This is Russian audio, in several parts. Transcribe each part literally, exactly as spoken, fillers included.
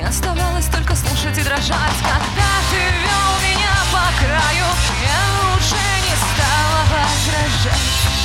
оставалось только слушать и дрожать. Когда ты вел меня по краю, я уже не стала возражать.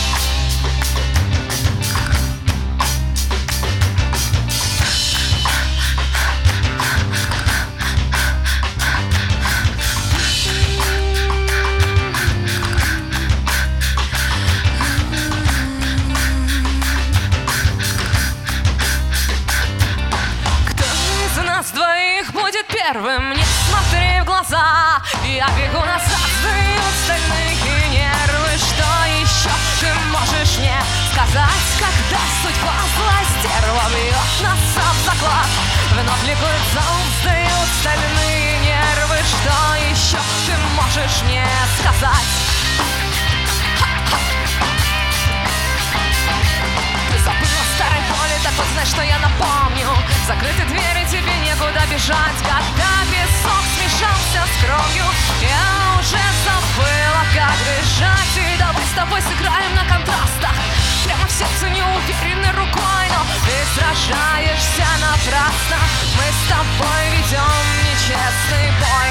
Двоих будет первым, не смотри в глаза. Я бегу назад, сдают стальные нервы. Что еще ты можешь мне сказать, когда судьба злая стерва бьет нас об заклад? Вновь ликует зал, сдают стальные нервы. Что еще ты можешь мне сказать? Ты забыла старой боли, так вот знай, что я напомню. Закрыты двери, тебе некуда бежать. Когда песок смешался с кровью, я уже забыла, как дышать. И давай с тобой сыграем на контрастах, прямо в сердце неуверенной рукой. Но ты сражаешься напрасно, мы с тобой ведем нечестный бой.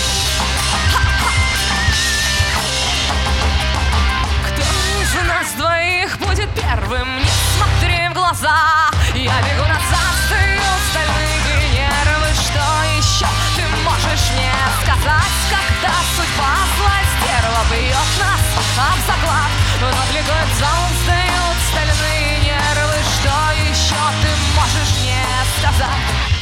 Кто из нас двоих будет первым, не смотри в глаза. Я бегу назад, сдают стальные нервы. Что еще ты можешь мне сказать, когда судьба злая стерва бьет нас об заклад? Вновь ликует зал, сдают стальные нервы. Что еще ты можешь мне сказать?